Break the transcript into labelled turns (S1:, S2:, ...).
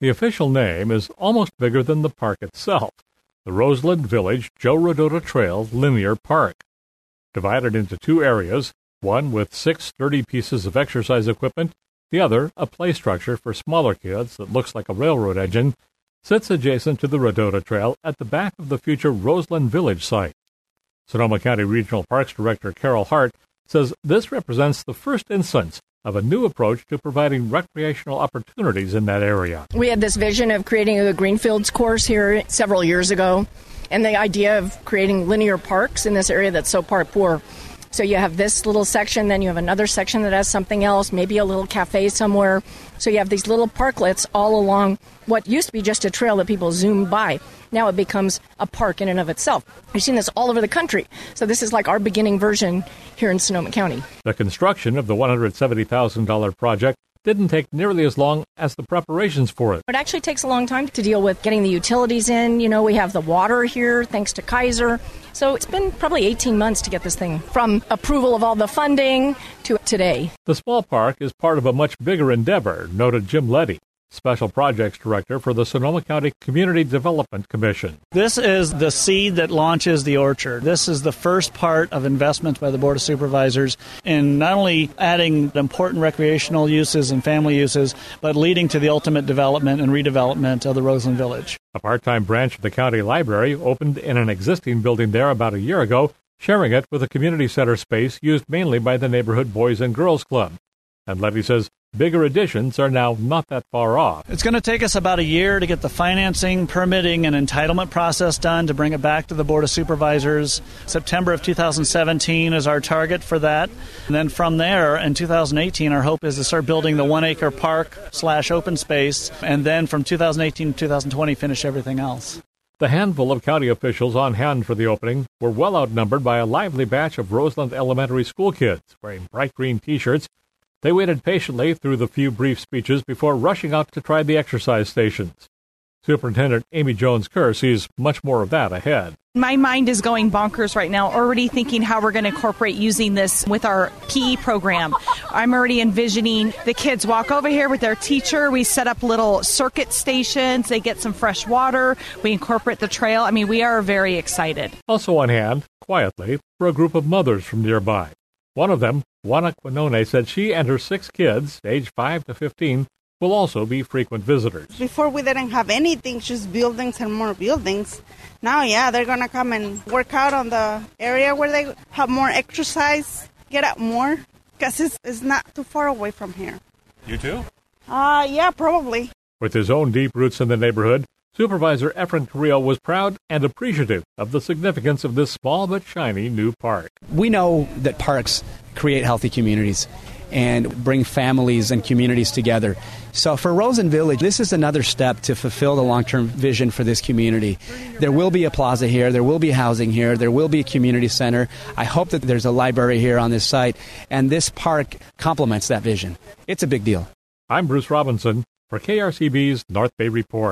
S1: The official name is almost bigger than the park itself, the Roseland Village Joe Rodota Trail Linear Park. Divided into two areas, one with 6 sturdy pieces of exercise equipment, the other, a play structure for smaller kids that looks like a railroad engine, sits adjacent to the Rodota Trail at the back of the future Roseland Village site. Sonoma County Regional Parks Director Carol Hart says this represents the first instance of a new approach to providing recreational opportunities in that area.
S2: We had this vision of creating a Greenfields course here several years ago, and the idea of creating linear parks in this area that's so park poor. So you have this little section, then you have another section that has something else, maybe a little cafe somewhere. So you have these little parklets all along what used to be just a trail that people zoomed by. Now it becomes a park in and of itself. We've seen this all over the country. So this is like our beginning version here in Sonoma County.
S1: The construction of the $170,000 project didn't take nearly as long as the preparations for it.
S2: It actually takes a long time to deal with getting the utilities in. You know, we have the water here, thanks to Kaiser. So it's been probably 18 months to get this thing from approval of all the funding to today.
S1: The small park is part of a much bigger endeavor, noted Jim Leddy, Special Projects Director for the Sonoma County Community Development Commission.
S3: This is the seed that launches the orchard. This is the first part of investment by the Board of Supervisors in not only adding important recreational uses and family uses, but leading to the ultimate development and redevelopment of the Roseland Village.
S1: A part-time branch of the county library opened in an existing building there about a year ago, sharing it with a community center space used mainly by the neighborhood Boys and Girls Club. And Levy says bigger additions are now not that far off.
S3: It's going to take us about a year to get the financing, permitting, and entitlement process done to bring it back to the Board of Supervisors. September of 2017 is our target for that. And then from there, in 2018, our hope is to start building the 1-acre park/open space, and then from 2018 to 2020, finish everything else.
S1: The handful of county officials on hand for the opening were well outnumbered by a lively batch of Roseland Elementary School kids wearing bright green T-shirts. They waited patiently through the few brief speeches before rushing out to try the exercise stations. Superintendent Amy Jones-Kerr sees much more of that ahead.
S4: My mind is going bonkers right now, already thinking how we're going to incorporate using this with our PE program. I'm already envisioning the kids walk over here with their teacher. We set up little circuit stations. They get some fresh water. We incorporate the trail. I mean, we are very excited.
S1: Also on hand, quietly, were a group of mothers from nearby. One of them, Juana Quinone, said she and her 6 kids, aged 5 to 15, will also be frequent visitors.
S5: Before we didn't have anything, just buildings and more buildings. Now, yeah, they're going to come and work out on the area where they have more exercise, get out more, because it's not too far away from here.
S1: You too?
S5: Yeah, probably.
S1: With his own deep roots in the neighborhood, Supervisor Efren Carrillo was proud and appreciative of the significance of this small but shiny new park.
S6: We know that parks create healthy communities and bring families and communities together. So for Roseland Village, this is another step to fulfill the long-term vision for this community. There will be a plaza here, there will be housing here, there will be a community center. I hope that there's a library here on this site, and this park complements that vision. It's a big deal.
S1: I'm Bruce Robinson for KRCB's North Bay Report.